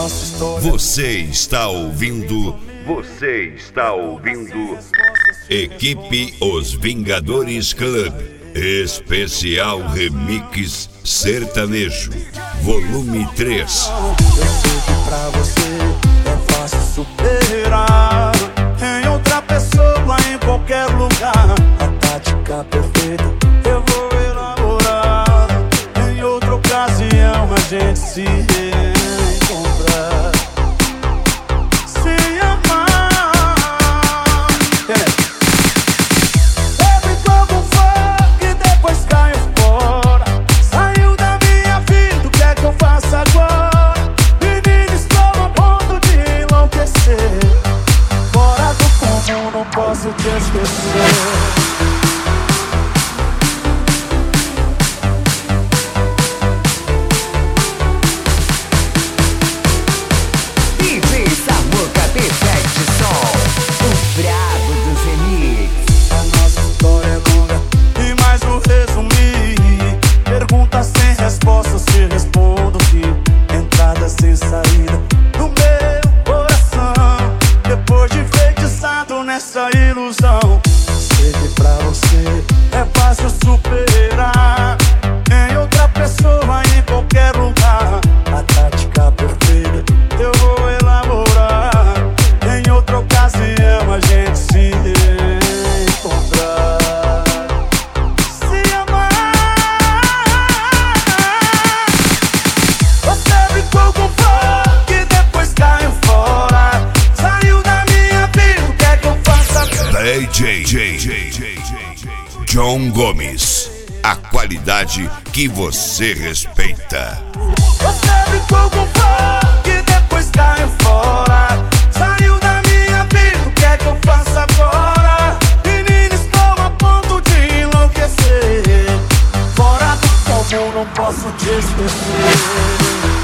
Você está ouvindo Equipe Os Vingadores Club, especial remix sertanejo, volume 3. Eu sei que pra você é fácil superar em outra pessoa, em qualquer lugar. A tática perfeita eu vou elaborar. Em outra ocasião a gente se reencontrar, se amar. Bebe como for e depois caiu fora. Saiu da minha vida, o que é que eu faço agora? Menina, estou a ponto de enlouquecer. Fora do comum, não posso te esquecer. Respostas te respondo que entrada sem saída no meu coração. Depois de feitiçado nessa ilusão, sei que pra você é fácil superar em outra pessoa, em qualquer lugar. A tática perfeita eu vou elaborar. Em outra ocasião a gente se reencontrar. John Gomes, a qualidade que você respeita. Você brincou com fogo e depois caiu fora. Saiu da minha vida, o que é que eu faço agora? Menina, estou a ponto de enlouquecer. Fora do comum, não posso te esquecer.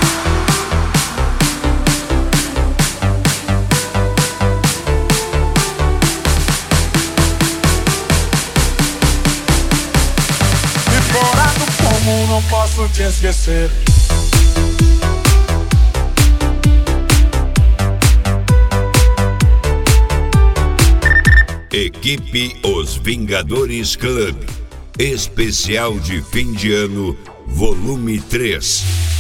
Não posso te esquecer. Equipe Os Vingadores Club, especial de fim de ano, volume 3.